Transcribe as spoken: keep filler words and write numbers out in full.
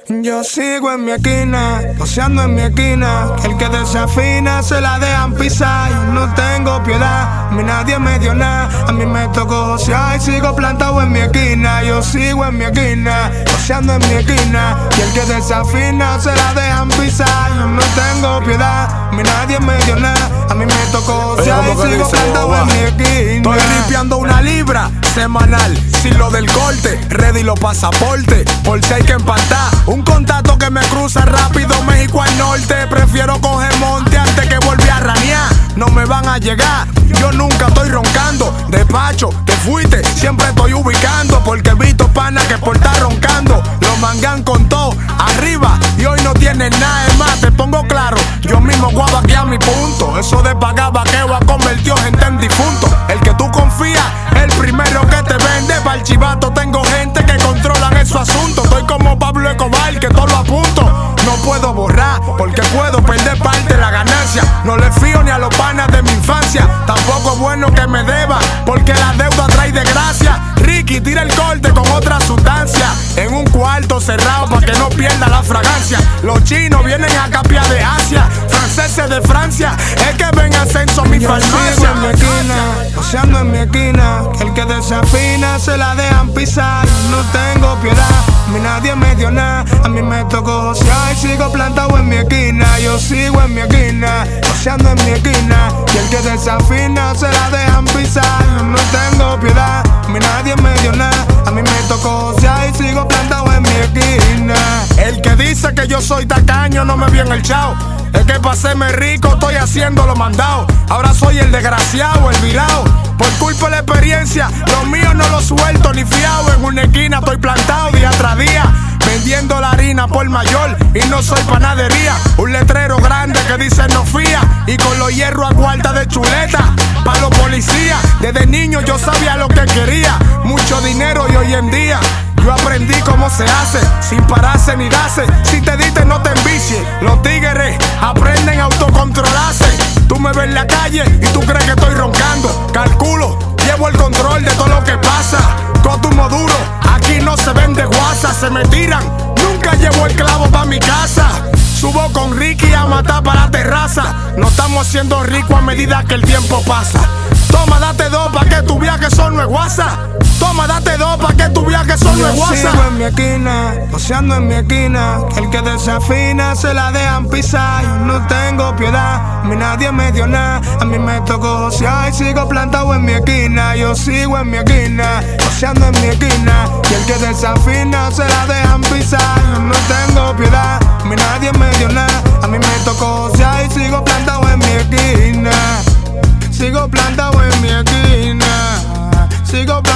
Yo sigo en mi esquina, poseando en mi esquina. Que el que desafina se la dejan pisar. Yo no tengo piedad, a mí nadie me dio nada. A mí me tocó josear y sigo plantado en mi esquina. Yo sigo en mi esquina, poseando en mi esquina. Y el que desafina se la dejan pisar. Yo no tengo piedad, a mí nadie me dio nada. A mí me tocó josear y sigo plantado en mi esquina. Estoy limpiando una libra semanal, sin lo del corte, ready los pasaportes, por si hay que empatar. Un contacto que me cruza rápido México al norte. Prefiero coger monte antes que volver a ranear. No me van a llegar, yo nunca estoy roncando. Despacho, te fuiste, siempre estoy ubicando. Porque he visto pana que por estar roncando lo mangan con todo arriba y hoy no tienen nada. Es más, te pongo claro, yo mismo guabo aquí a mi punto. Eso de pagar vaqueo ha convertido gente en difunto. El que tú confías, el primero que te vende. Para el chivato tengo gente que controlan esos asuntos. Estoy como Pablo Escobar, que todo lo apunto. No puedo borrar, porque puedo perder parte de la ganancia. No le fío ni a los panas de mi infancia. Tampoco es bueno que me deba, porque la deuda trae desgracia. Ricky tira el corte con otra sustancia en un cuarto cerrado para que no pierda la fragancia. Los chinos vienen a capiar de Asia, franceses de Francia. Es que ven ascenso mi Yo farmacia. sigo en mi esquina, poseando en mi esquina. Que el que desafina se la dejan pisar. No tengo piedad, a mí nadie me dio nada. A mí me tocó josear y sigo plantado en mi esquina. Yo sigo en mi esquina, poseando en mi esquina. Y el que desafina se la dejan pisar. No tengo piedad, a mí nadie me dio nada. A mí me tocó josear y sigo plantado en mi esquina. El que dice que yo soy tacaño no me vio en el chao. Es que para hacerme rico estoy haciendo lo mandado. Ahora soy el desgraciado, el virado. Por culpa de la experiencia, los míos no los suelto ni fiado. En una esquina estoy plantado día tras día, vendiendo la harina por mayor y no soy panadería. Un letrero grande que dice no fía y con los hierros a guarda de chuleta pa' los policías. Desde niño yo sabía lo que quería, mucho dinero y hoy en día yo aprendí cómo se hace, sin pararse ni darse. Si te diste no te envicies, los tigres aprenden a autocontrolarse. Tú me ves en la calle y tú crees que estoy roncando. Calculo, llevo el control de todo lo que pasa. Cotumo duro, aquí no se vende guasa. Se me tiran, nunca llevo el clavo pa' mi casa. Subo con Ricky a matar para la terraza. No estamos haciendo rico a medida que el tiempo pasa. Toma, date dos pa' que tu viaje son no es guasa. Toma, date dos pa' que tu viaje son no es guasa. Yo sigo en mi esquina, poseando en mi esquina. Que el que desafina se la dejan pisar. Yo no tengo piedad, a mí nadie me dio nada. A mí me tocó josear y sigo plantado en mi esquina. Yo sigo en mi esquina, poseando en mi esquina. Y el que desafina se la dejan pisar. Yo no tengo piedad, a mí nadie me dio nada. A mí me tocó josear y sigo plantado en mi esquina. Sigo plantado en mi esquina. Sigo plantado